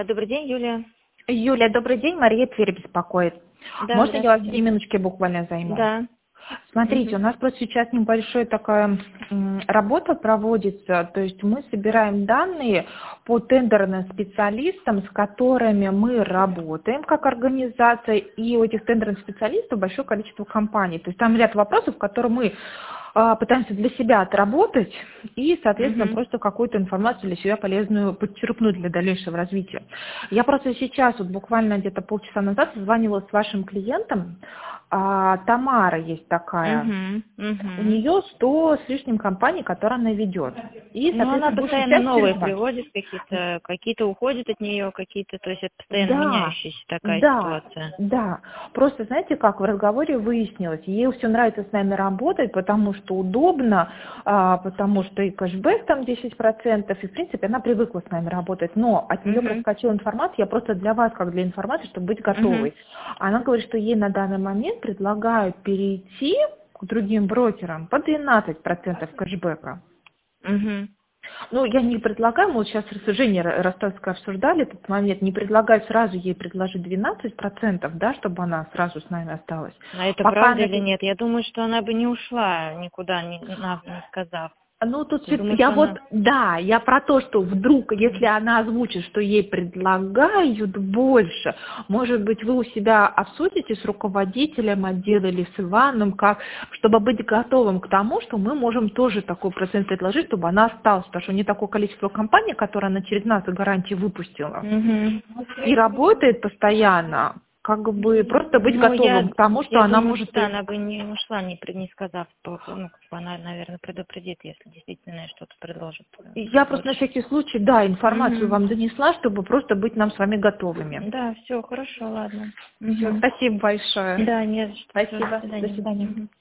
Добрый день, Юлия. Юля, добрый день, Мария Тверь беспокоит. Да, Можно я вас 2 здравствуйте. минутки буквально займу? Да. Смотрите, у Мгм. нас просто сейчас небольшая такая работа проводится, то есть мы собираем данные по тендерным специалистам, с которыми мы работаем как организация, и у этих тендерных специалистов большое количество компаний. То есть там ряд вопросов, которые мы пытаемся для себя отработать и, соответственно, Мгм. просто какую-то информацию для себя полезную подчеркнуть для дальнейшего развития. Я просто сейчас, вот буквально где-то полчаса назад, созванивалась с вашим клиентом. Тамара есть такая. Мгм. У Мгм. нее 100 с лишним компаний, которые она ведет. И, Ну, она соответственно, большая постоянно часть через новые вас. приводит, какие-то уходят от нее, какие-то, то есть это постоянно Да, меняющаяся такая да, ситуация. да. Просто, знаете, как в разговоре выяснилось, ей все нравится с нами работать, потому что удобно, потому что и кэшбэк там 10%, и, в принципе, она привыкла с нами работать. Но от нее Мгм. проскочила информация, я просто для вас, как для информации, чтобы быть Мгм. готовой. Она говорит, что ей на данный момент предлагают перейти к другим брокерам по 12% кэшбэка. Мгм. Ну, я не предлагаю, мы вот сейчас с Женей Ростовской обсуждали этот момент, не предлагаю сразу ей предложить 12%, да, чтобы она сразу с нами осталась. А это Пока правда она... или нет? Я думаю, что она бы не ушла никуда, не сказав. Ну, тут Я думаю, я что вот, она... да, я про то, что вдруг, если Мгм. она озвучит, что ей предлагают больше, может быть, вы у себя обсудите с руководителем отдела или с Иваном, как, чтобы быть готовым к тому, что мы можем тоже такой процент предложить, чтобы она осталась, потому что не такое количество компаний, которые она через нас гарантии выпустила, Мгм. и работает постоянно, как бы просто быть Ну, готовым к тому, что я она думаю, что может да, и... она бы не ушла, не сказав, ну, как бы она, наверное, предупредит, если действительно что-то предложит Я просто на больше. всякий случай, да, информацию Мгм. вам донесла, чтобы просто быть нам с вами готовыми. Да, все, хорошо, ладно. Все, Мгм. спасибо большое. Да, не за что. Всё, до Спасибо, до свидания. свидания. Мгм.